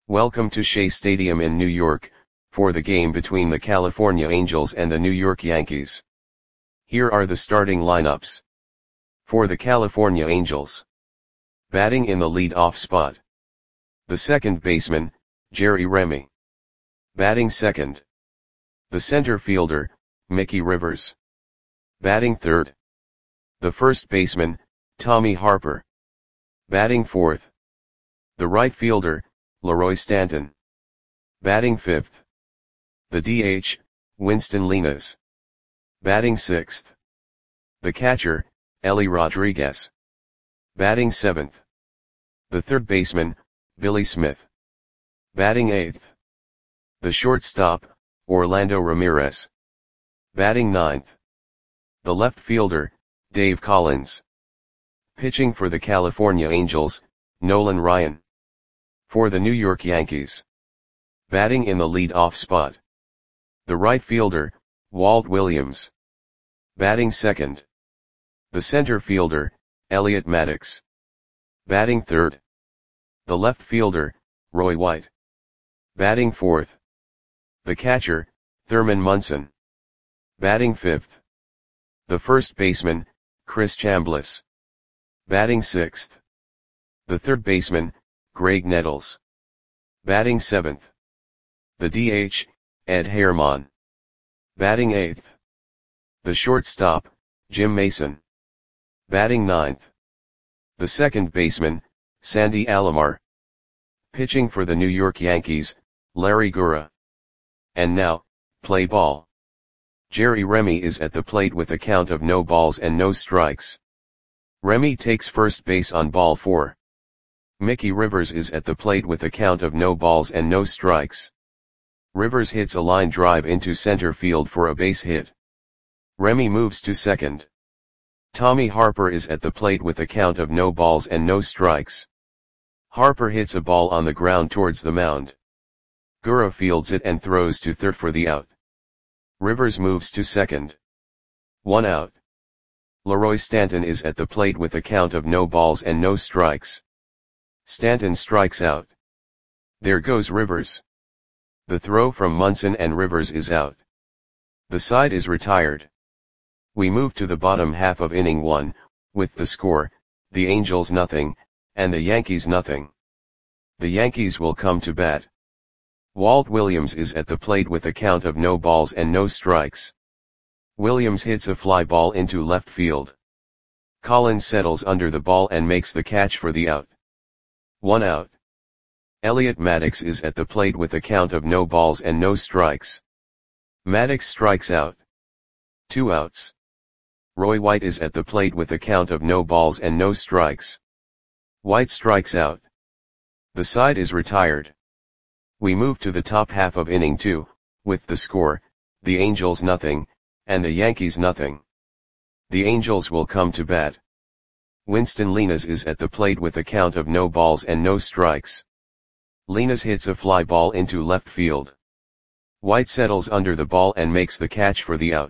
Welcome to Shea Stadium in New York, for the game between the California Angels and the New York Yankees. Here are the starting lineups. For the California Angels. Batting in the lead-off spot. The second baseman, Jerry Remy. Batting second. The center fielder, Mickey Rivers. Batting third. The first baseman, Tommy Harper. Batting fourth. The right fielder, Leroy Stanton. Batting fifth. The DH, Winston Linares. Batting sixth. The catcher, Ellie Rodriguez. Batting seventh. The third baseman, Billy Smith. Batting eighth. The shortstop, Orlando Ramirez. Batting ninth. The left fielder, Dave Collins. Pitching for the California Angels, Nolan Ryan. For the New York Yankees. Batting in the lead-off spot. The right fielder, Walt Williams. Batting second. The center fielder, Elliot Maddox. Batting third. The left fielder, Roy White. Batting fourth. The catcher, Thurman Munson. Batting fifth. The first baseman, Chris Chambliss. Batting sixth. The third baseman, Greg Nettles. Batting seventh. The DH, Ed Herman. Batting eighth. The shortstop, Jim Mason. Batting ninth. The second baseman, Sandy Alomar. Pitching for the New York Yankees, Larry Gura. And now, play ball. Jerry Remy is at the plate with a count of no balls and no strikes. Remy takes first base on ball 4. Mickey Rivers is at the plate with a count of no balls and no strikes. Rivers hits a line drive into center field for a base hit. Remy moves to second. Tommy Harper is at the plate with a count of no balls and no strikes. Harper hits a ball on the ground towards the mound. Gura fields it and throws to third for the out. Rivers moves to second. 1 out. Leroy Stanton is at the plate with a count of no balls and no strikes. Stanton strikes out. There goes Rivers. The throw from Munson and Rivers is out. The side is retired. We move to the bottom half of inning 1, with the score, the Angels nothing, and the Yankees nothing. The Yankees will come to bat. Walt Williams is at the plate with a count of no balls and no strikes. Williams hits a fly ball into left field. Collins settles under the ball and makes the catch for the out. 1 out. Elliot Maddox is at the plate with a count of no balls and no strikes. Maddox strikes out. 2 outs. Roy White is at the plate with a count of no balls and no strikes. White strikes out. The side is retired. We move to the top half of inning 2, with the score, the Angels nothing, and the Yankees nothing. The Angels will come to bat. Winston Linares is at the plate with a count of no balls and no strikes. Linares hits a fly ball into left field. White settles under the ball and makes the catch for the out.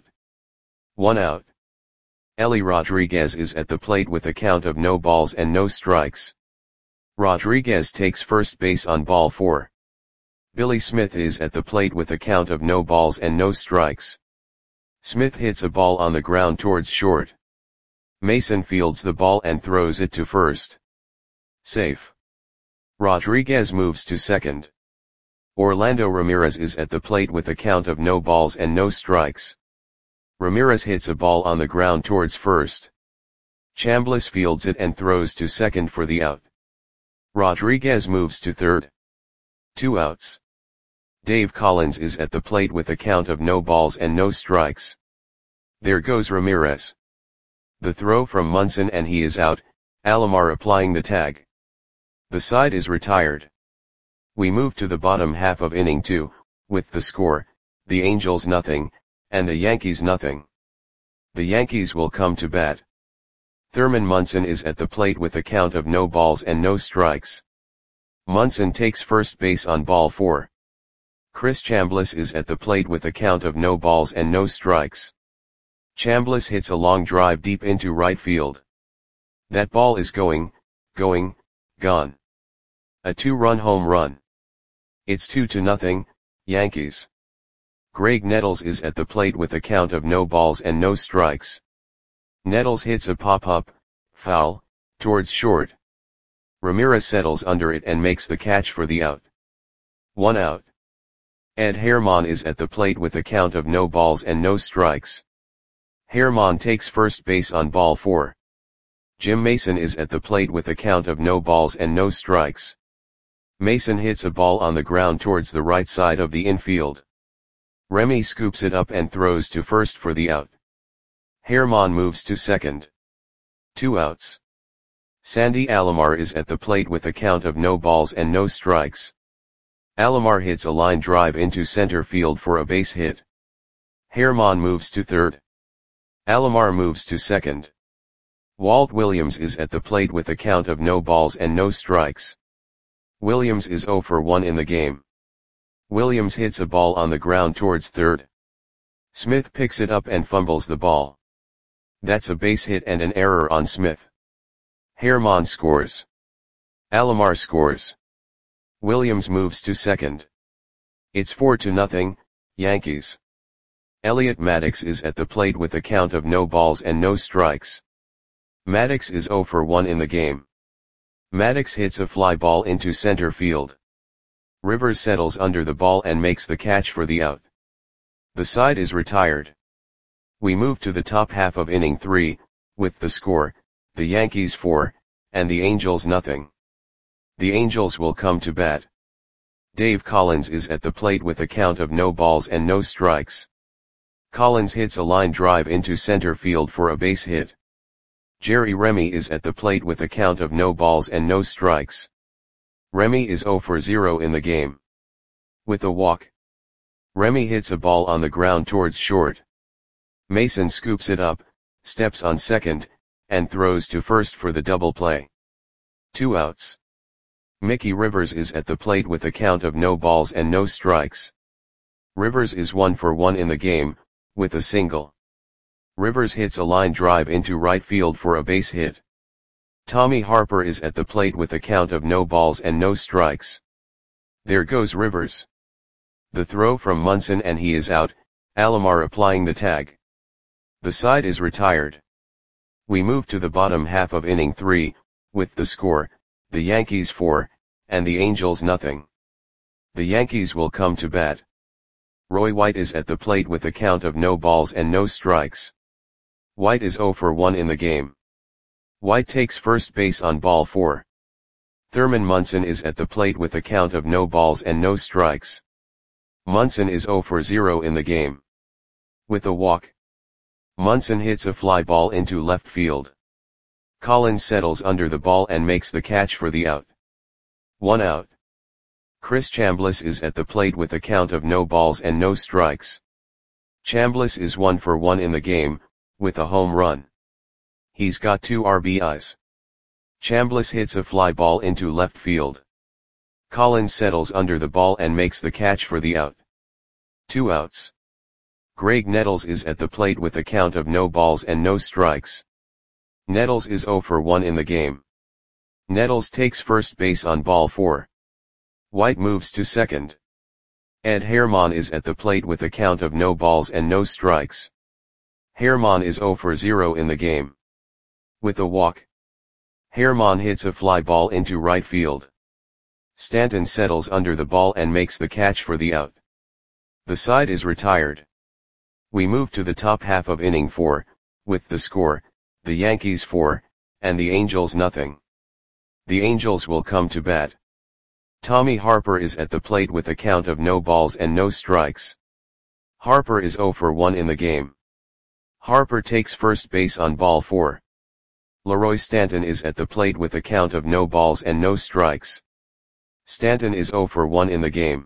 1 out. Ellie Rodriguez is at the plate with a count of no balls and no strikes. Rodriguez takes first base on ball 4. Billy Smith is at the plate with a count of no balls and no strikes. Smith hits a ball on the ground towards short. Mason fields the ball and throws it to first. Safe. Rodriguez moves to second. Orlando Ramirez is at the plate with a count of no balls and no strikes. Ramirez hits a ball on the ground towards first. Chambliss fields it and throws to second for the out. Rodriguez moves to third. 2 outs. Dave Collins is at the plate with a count of no balls and no strikes. There goes Ramirez. The throw from Munson and he is out, Alomar applying the tag. The side is retired. We move to the bottom half of inning 2, with the score, the Angels nothing, and the Yankees nothing. The Yankees will come to bat. Thurman Munson is at the plate with a count of no balls and no strikes. Munson takes first base on ball 4. Chris Chambliss is at the plate with a count of no balls and no strikes. Chambliss hits a long drive deep into right field. That ball is gone. A 2-run home run. It's 2-0, Yankees. Graig Nettles is at the plate with a count of no balls and no strikes. Nettles hits a pop-up, foul, towards short. Ramirez settles under it and makes the catch for the out. 1 out. Ed Herman is at the plate with a count of no balls and no strikes. Herman takes first base on ball 4. Jim Mason is at the plate with a count of no balls and no strikes. Mason hits a ball on the ground towards the right side of the infield. Remy scoops it up and throws to first for the out. Herman moves to second. 2 outs. Sandy Alomar is at the plate with a count of no balls and no strikes. Alomar hits a line drive into center field for a base hit. Herman moves to third. Alomar moves to second. Walt Williams is at the plate with a count of no balls and no strikes. Williams is 0 for 1 in the game. Williams hits a ball on the ground towards third. Smith picks it up and fumbles the ball. That's a base hit and an error on Smith. Herman scores. Alomar scores. Williams moves to second. It's 4-0, Yankees. Elliot Maddox is at the plate with a count of no balls and no strikes. Maddox is 0 for 1 in the game. Maddox hits a fly ball into center field. Rivers settles under the ball and makes the catch for the out. The side is retired. We move to the top half of inning 3, with the score, the Yankees 4, and the Angels nothing. The Angels will come to bat. Dave Collins is at the plate with a count of no balls and no strikes. Collins hits a line drive into center field for a base hit. Jerry Remy is at the plate with a count of no balls and no strikes. Remy is 0 for 0 in the game. With a walk. Remy hits a ball on the ground towards short. Mason scoops it up, steps on second, and throws to first for the double play. 2 outs. Mickey Rivers is at the plate with a count of no balls and no strikes. Rivers is 1 for 1 in the game, with a single. Rivers hits a line drive into right field for a base hit. Tommy Harper is at the plate with a count of no balls and no strikes. There goes Rivers. The throw from Munson and he is out, Alomar applying the tag. The side is retired. We move to the bottom half of inning 3, with the score, the Yankees 4, and the Angels nothing. The Yankees will come to bat. Roy White is at the plate with a count of no balls and no strikes. White is 0 for 1 in the game. White takes first base on ball 4. Thurman Munson is at the plate with a count of no balls and no strikes. Munson is 0 for 0 in the game. With a walk. Munson hits a fly ball into left field. Collins settles under the ball and makes the catch for the out. 1 out. Chris Chambliss is at the plate with a count of no balls and no strikes. Chambliss is 1 for 1 in the game, with a home run. He's got 2 RBIs. Chambliss hits a fly ball into left field. Collins settles under the ball and makes the catch for the out. 2 outs. Graig Nettles is at the plate with a count of no balls and no strikes. Nettles is 0 for 1 in the game. Nettles takes first base on ball 4. White moves to second. Ed Herman is at the plate with a count of no balls and no strikes. Herman is 0 for 0 in the game. With a walk. Herman hits a fly ball into right field. Stanton settles under the ball and makes the catch for the out. The side is retired. We move to the top half of inning 4, with the score, the Yankees 4, and the Angels nothing. The Angels will come to bat. Tommy Harper is at the plate with a count of no balls and no strikes. Harper is 0 for 1 in the game. Harper takes first base on ball 4. Leroy Stanton is at the plate with a count of no balls and no strikes. Stanton is 0 for 1 in the game.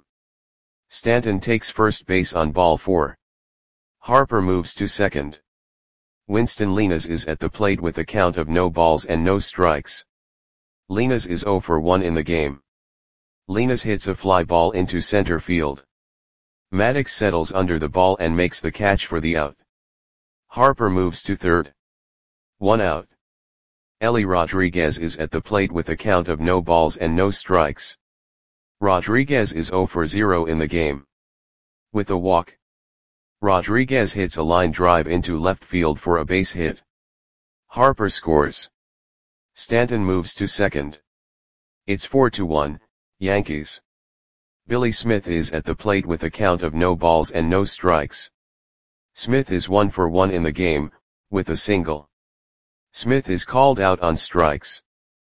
Stanton takes first base on ball 4. Harper moves to second. Winston Linares is at the plate with a count of no balls and no strikes. Linares is 0 for 1 in the game. Linares hits a fly ball into center field. Maddox settles under the ball and makes the catch for the out. Harper moves to third. 1 out. Ellie Rodriguez is at the plate with a count of no balls and no strikes. Rodriguez is 0 for 0 in the game. With a walk, Rodriguez hits a line drive into left field for a base hit. Harper scores. Stanton moves to second. It's 4-1, Yankees. Billy Smith is at the plate with a count of no balls and no strikes. Smith is 1 for 1 in the game, with a single. Smith is called out on strikes.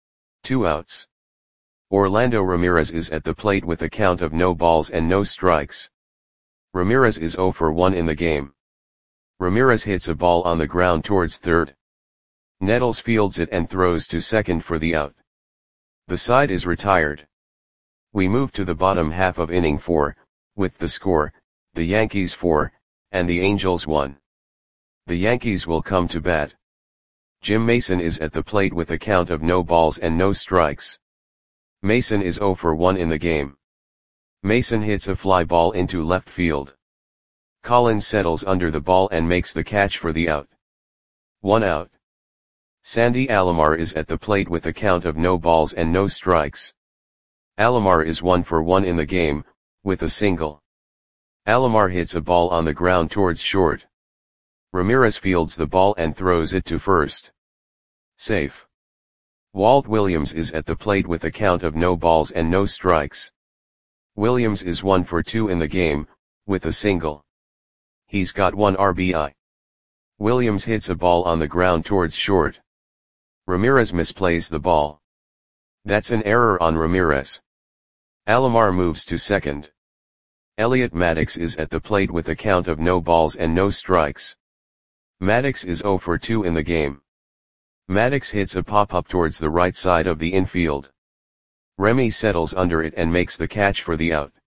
2 outs. Orlando Ramirez is at the plate with a count of no balls and no strikes. Ramirez is 0 for 1 in the game. Ramirez hits a ball on the ground towards third. Nettles fields it and throws to second for the out. The side is retired. We move to the bottom half of inning 4, with the score, the Yankees 4, and the Angels 1. The Yankees will come to bat. Jim Mason is at the plate with a count of no balls and no strikes. Mason is 0 for 1 in the game. Mason hits a fly ball into left field. Collins settles under the ball and makes the catch for the out. 1 out. Sandy Alomar is at the plate with a count of no balls and no strikes. Alomar is 1 for 1 in the game, with a single. Alomar hits a ball on the ground towards short. Ramirez fields the ball and throws it to first. Safe. Walt Williams is at the plate with a count of no balls and no strikes. Williams is 1 for 2 in the game, with a single. He's got 1 RBI. Williams hits a ball on the ground towards short. Ramirez misplays the ball. That's an error on Ramirez. Alomar moves to second. Elliot Maddox is at the plate with a count of no balls and no strikes. Maddox is 0 for 2 in the game. Maddox hits a pop-up towards the right side of the infield. Remy settles under it and makes the catch for the out.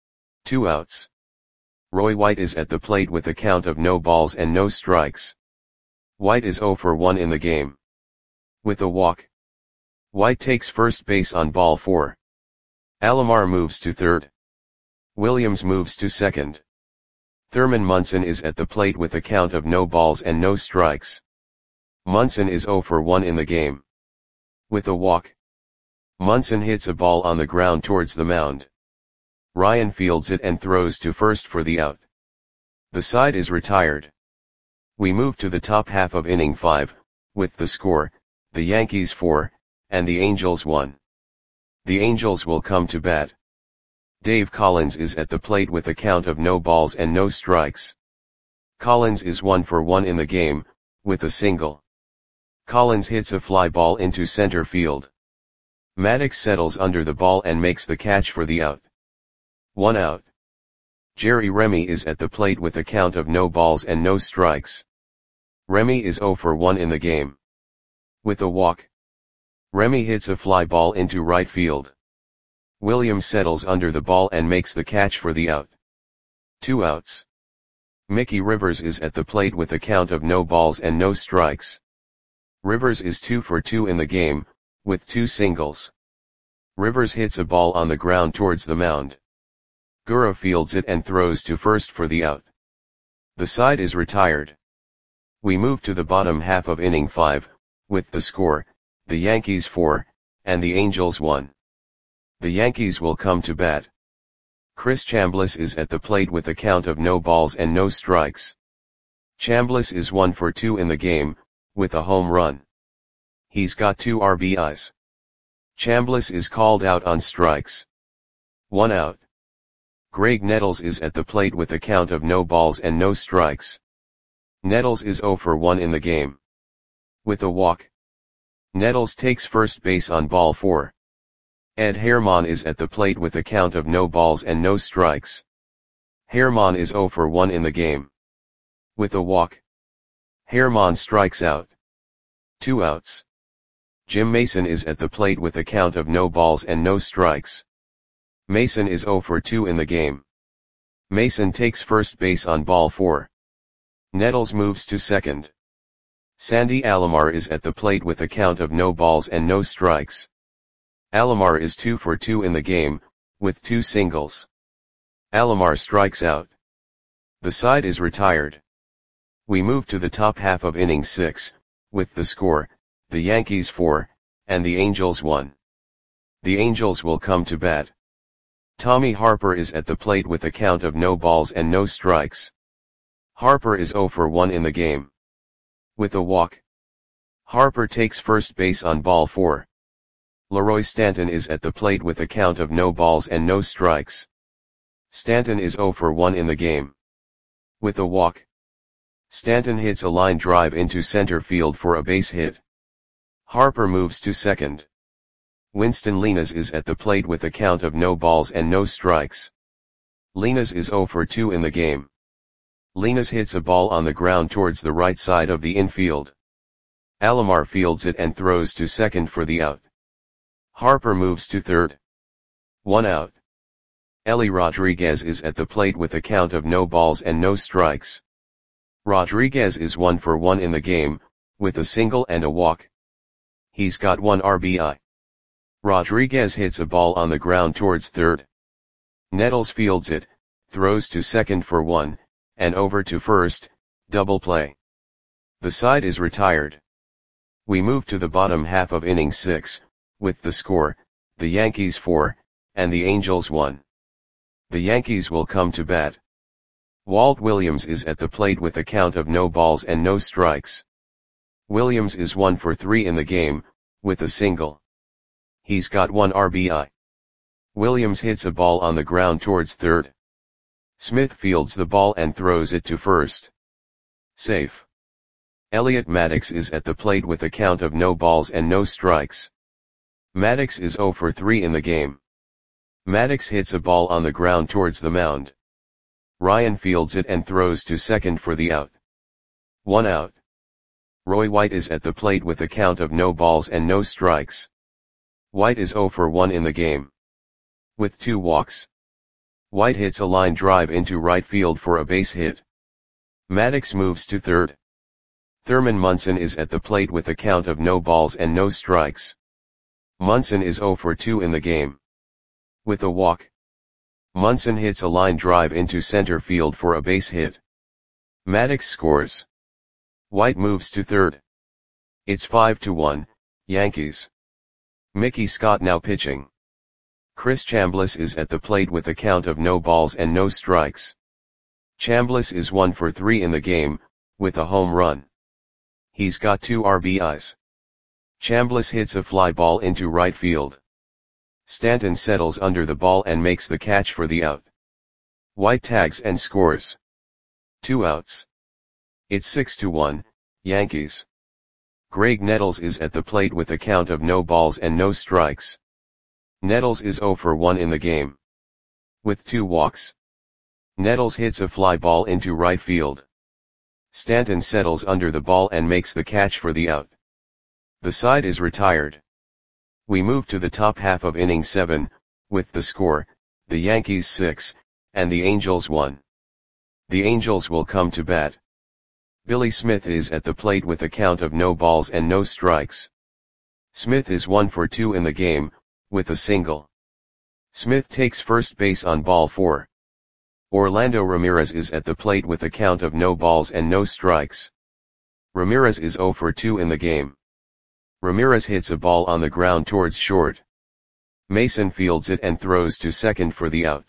2 outs. Roy White is at the plate with a count of no balls and no strikes. White is 0 for 1 in the game. With a walk, White takes first base on ball 4. Alomar moves to third. Williams moves to second. Thurman Munson is at the plate with a count of no balls and no strikes. Munson is 0 for 1 in the game. With a walk, Munson hits a ball on the ground towards the mound. Ryan fields it and throws to first for the out. The side is retired. We move to the top half of inning 5, with the score, the Yankees 4, and the Angels 1. The Angels will come to bat. Dave Collins is at the plate with a count of no balls and no strikes. Collins is 1 for 1 in the game, with a single. Collins hits a fly ball into center field. Maddox settles under the ball and makes the catch for the out. 1 out. Jerry Remy is at the plate with a count of no balls and no strikes. Remy is 0 for 1 in the game. With a walk, Remy hits a fly ball into right field. Williams settles under the ball and makes the catch for the out. 2 outs. Mickey Rivers is at the plate with a count of no balls and no strikes. Rivers is 2 for 2 in the game, with 2 singles. Rivers hits a ball on the ground towards the mound. Gura fields it and throws to first for the out. The side is retired. We move to the bottom half of inning 5, with the score, the Yankees 4, and the Angels 1. The Yankees will come to bat. Chris Chambliss is at the plate with a count of no balls and no strikes. Chambliss is 1 for 2 in the game, with a home run. He's got 2 RBIs. Chambliss is called out on strikes. 1 out. Greg Nettles is at the plate with a count of no balls and no strikes. Nettles is 0 for 1 in the game. With a walk, Nettles takes first base on ball 4. Ed Herman is at the plate with a count of no balls and no strikes. Herman is 0 for 1 in the game. With a walk, Herman strikes out. 2 outs. Jim Mason is at the plate with a count of no balls and no strikes. Mason is 0 for 2 in the game. Mason takes first base on ball 4. Nettles moves to second. Sandy Alomar is at the plate with a count of no balls and no strikes. Alomar is 2 for 2 in the game, with 2 singles. Alomar strikes out. The side is retired. We move to the top half of inning 6, with the score, the Yankees 4, and the Angels 1. The Angels will come to bat. Tommy Harper is at the plate with a count of no balls and no strikes. Harper is 0 for 1 in the game. With a walk. Harper takes first base on ball 4. Leroy Stanton is at the plate with a count of no balls and no strikes. Stanton is 0 for 1 in the game. With a walk. Stanton hits a line drive into center field for a base hit. Harper moves to second. Winston Linares is at the plate with a count of no balls and no strikes. Linares is 0 for 2 in the game. Linares hits a ball on the ground towards the right side of the infield. Alomar fields it and throws to second for the out. Harper moves to third. 1 out. Ellie Rodriguez is at the plate with a count of no balls and no strikes. Rodriguez is 1 for 1 in the game, with a single and a walk. He's got 1 RBI. Rodriguez hits a ball on the ground towards third. Nettles fields it, throws to second for 1, and over to first, double play. The side is retired. We move to the bottom half of inning 6, with the score, the Yankees 4, and the Angels 1. The Yankees will come to bat. Walt Williams is at the plate with a count of no balls and no strikes. Williams is 1 for 3 in the game, with a single. He's got 1 RBI. Williams hits a ball on the ground towards third. Smith fields the ball and throws it to first. Safe. Elliot Maddox is at the plate with a count of no balls and no strikes. Maddox is 0 for 3 in the game. Maddox hits a ball on the ground towards the mound. Ryan fields it and throws to second for the out. 1 out. Roy White is at the plate with a count of no balls and no strikes. White is 0 for 1 in the game. With 2 walks. White hits a line drive into right field for a base hit. Maddox moves to third. Thurman Munson is at the plate with a count of no balls and no strikes. Munson is 0 for 2 in the game. With a walk. Munson hits a line drive into center field for a base hit. Maddox scores. White moves to third. It's 5-1, Yankees. Mickey Scott now pitching. Chris Chambliss is at the plate with a count of no balls and no strikes. Chambliss is 1 for 3 in the game, with a home run. He's got 2 RBIs. Chambliss hits a fly ball into right field. Stanton settles under the ball and makes the catch for the out. White tags and scores. 2 outs. It's 6-1, Yankees. Greg Nettles is at the plate with a count of no balls and no strikes. Nettles is 0 for 1 in the game. With 2 walks. Nettles hits a fly ball into right field. Stanton settles under the ball and makes the catch for the out. The side is retired. We move to the top half of inning 7, with the score, the Yankees 6, and the Angels 1. The Angels will come to bat. Billy Smith is at the plate with a count of no balls and no strikes. Smith is 1 for 2 in the game, with a single. Smith takes first base on ball 4. Orlando Ramirez is at the plate with a count of no balls and no strikes. Ramirez is 0 for 2 in the game. Ramirez hits a ball on the ground towards short. Mason fields it and throws to second for the out.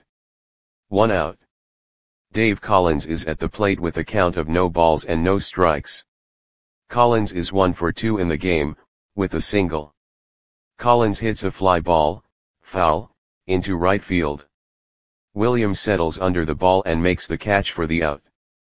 1 out. Dave Collins is at the plate with a count of no balls and no strikes. Collins is 1 for 2 in the game, with a single. Collins hits a fly ball, foul, into right field. Williams settles under the ball and makes the catch for the out.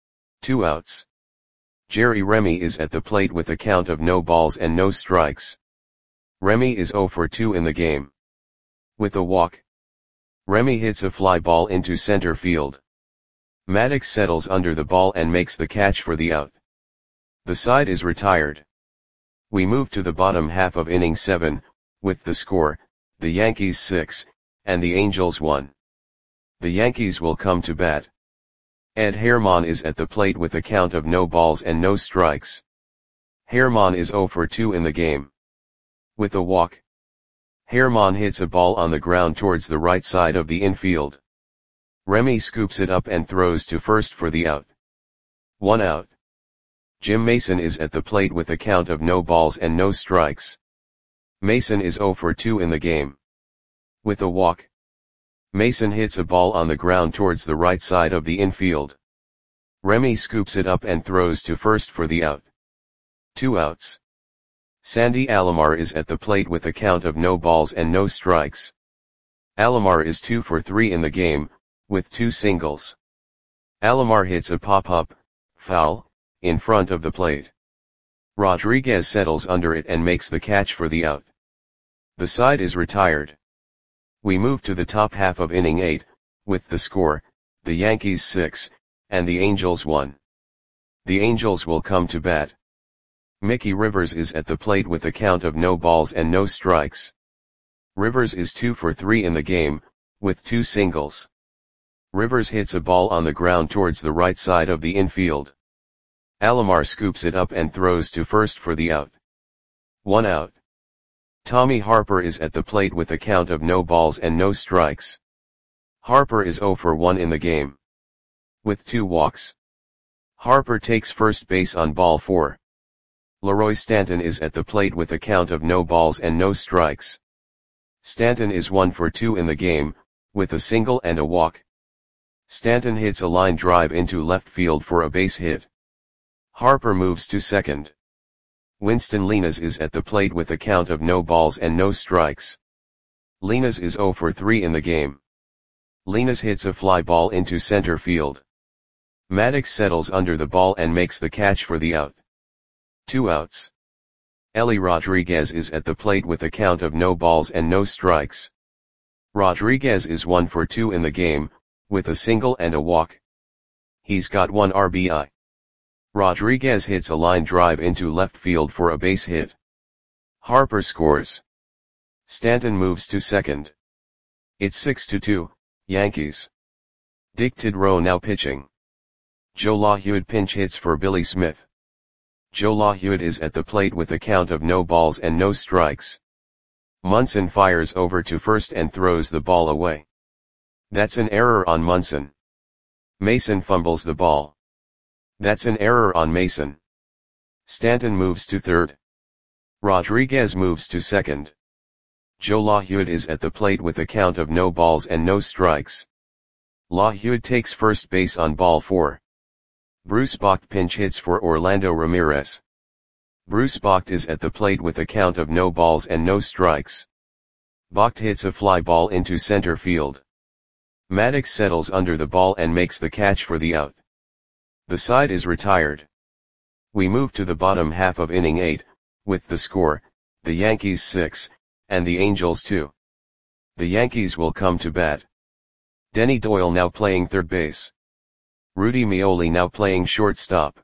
2 outs. Jerry Remy is at the plate with a count of no balls and no strikes. Remy is 0 for 2 in the game. With a walk. Remy hits a fly ball into center field. Maddox settles under the ball and makes the catch for the out. The side is retired. We move to the bottom half of inning 7, with the score, the Yankees 6, and the Angels 1. The Yankees will come to bat. Ed Herman is at the plate with a count of no balls and no strikes. Herman is 0 for 2 in the game. With a walk. Herman hits a ball on the ground towards the right side of the infield. Remy scoops it up and throws to first for the out. 1 out. Jim Mason is at the plate with a count of no balls and no strikes. Mason is 0 for 2 in the game. With a walk. Mason hits a ball on the ground towards the right side of the infield. Remy scoops it up and throws to first for the out. 2 outs. Sandy Alomar is at the plate with a count of no balls and no strikes. Alomar is 2 for 3 in the game, with 2 singles. Alomar hits a pop-up, foul, in front of the plate. Rodriguez settles under it and makes the catch for the out. The side is retired. We move to the top half of inning 8, with the score, the Yankees 6, and the Angels 1. The Angels will come to bat. Mickey Rivers is at the plate with a count of no balls and no strikes. Rivers is 2 for 3 in the game, with 2 singles. Rivers hits a ball on the ground towards the right side of the infield. Alomar scoops it up and throws to first for the out. 1 out. Tommy Harper is at the plate with a count of no balls and no strikes. Harper is 0 for 1 in the game, with 2 walks. Harper takes first base on ball 4. Leroy Stanton is at the plate with a count of no balls and no strikes. Stanton is 1 for 2 in the game, with a single and a walk. Stanton hits a line drive into left field for a base hit. Harper moves to second. Winston Linares is at the plate with a count of no balls and no strikes. Linares is 0 for 3 in the game. Linares hits a fly ball into center field. Maddox settles under the ball and makes the catch for the out. 2 outs. Ellie Rodriguez is at the plate with a count of no balls and no strikes. Rodriguez is 1 for 2 in the game, with a single and a walk. He's got 1 RBI. Rodriguez hits a line drive into left field for a base hit. Harper scores. Stanton moves to second. It's 6-2, Yankees. Dick Tidrow now pitching. Joe LaHude pinch hits for Billy Smith. Joe LaHude is at the plate with a count of no balls and no strikes. Munson fires over to first and throws the ball away. That's an error on Munson. Mason fumbles the ball. That's an error on Mason. Stanton moves to third. Rodriguez moves to second. Joe LaHude is at the plate with a count of no balls and no strikes. LaHude takes first base on ball 4. Bruce Bocht pinch hits for Orlando Ramirez. Bruce Bocht is at the plate with a count of no balls and no strikes. Bocht hits a fly ball into center field. Maddox settles under the ball and makes the catch for the out. The side is retired. We move to the bottom half of inning 8, with the score, the Yankees 6, and the Angels 2. The Yankees will come to bat. Denny Doyle now playing third base. Rudy Meoli now playing shortstop.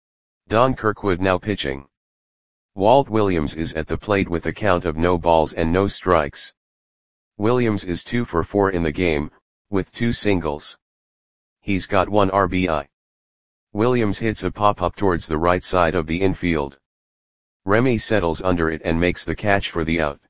Don Kirkwood now pitching. Walt Williams is at the plate with a count of no balls and no strikes. Williams is 2 for 4 in the game, with 2 singles. He's got 1 RBI. Williams hits a pop-up towards the right side of the infield. Remy settles under it and makes the catch for the out.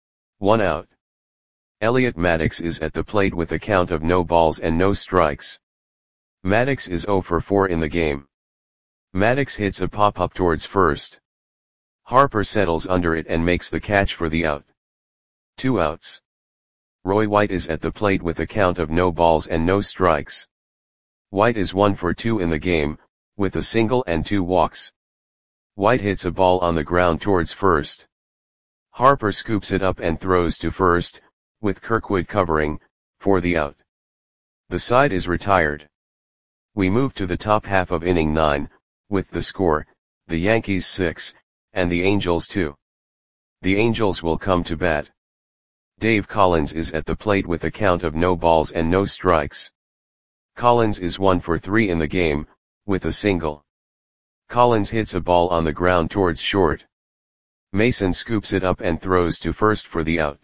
1 out. Elliot Maddox is at the plate with a count of no balls and no strikes. Maddox is 0 for 4 in the game. Maddox hits a pop-up towards first. Harper settles under it and makes the catch for the out. 2 outs. Roy White is at the plate with a count of no balls and no strikes. White is 1 for 2 in the game, with a single and 2 walks. White hits a ball on the ground towards first. Harper scoops it up and throws to first, with Kirkwood covering, for the out. The side is retired. We move to the top half of inning 9, with the score, the Yankees 6, and the Angels 2. The Angels will come to bat. Dave Collins is at the plate with a count of no balls and no strikes. Collins is 1 for 3 in the game, with a single. Collins hits a ball on the ground towards short. Mason scoops it up and throws to first for the out.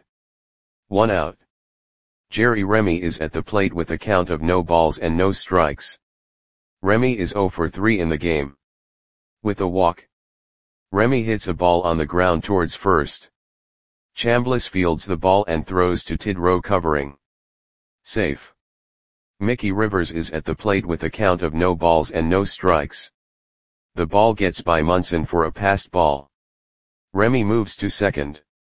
1 out. Jerry Remy is at the plate with a count of no balls and no strikes. Remy is 0 for 3 in the game, with a walk. Remy hits a ball on the ground towards first. Chambliss fields the ball and throws to Tidrow covering. Safe. Mickey Rivers is at the plate with a count of no balls and no strikes. The ball gets by Munson for a passed ball. Remy moves to second.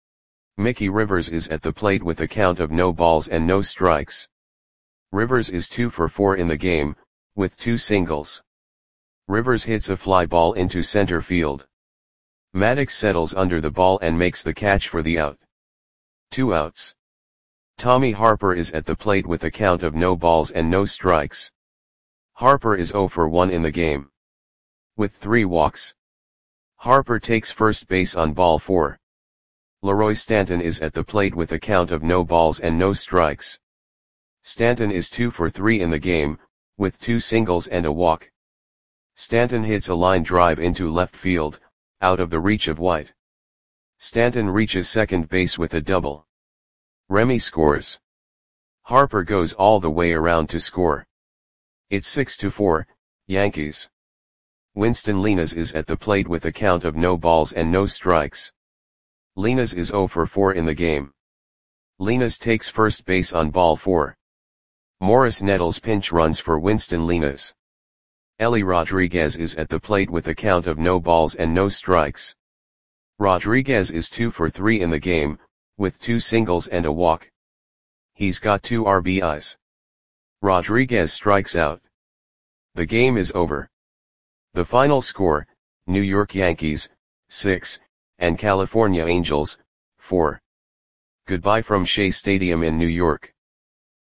Mickey Rivers is at the plate with a count of no balls and no strikes. Rivers is 2 for 4 in the game, with 2 singles. Rivers hits a fly ball into center field. Maddox settles under the ball and makes the catch for the out. 2 outs. Tommy Harper is at the plate with a count of no balls and no strikes. Harper is 0 for 1 in the game, with 3 walks. Harper takes first base on ball 4. Leroy Stanton is at the plate with a count of no balls and no strikes. Stanton is 2 for 3 in the game, with 2 singles and a walk. Stanton hits a line drive into left field, out of the reach of White. Stanton reaches second base with a double. Remy scores. Harper goes all the way around to score. It's 6-4, Yankees. Winston Linares is at the plate with a count of no balls and no strikes. Linares is 0 for 4 in the game. Linares takes first base on ball 4. Morris Nettles pinch runs for Winston Linares. Ellie Rodriguez is at the plate with a count of no balls and no strikes. Rodriguez is 2 for 3 in the game, with 2 singles and a walk. He's got 2 RBIs. Rodriguez strikes out. The game is over. The final score, New York Yankees, 6, and California Angels, 4. Goodbye from Shea Stadium in New York.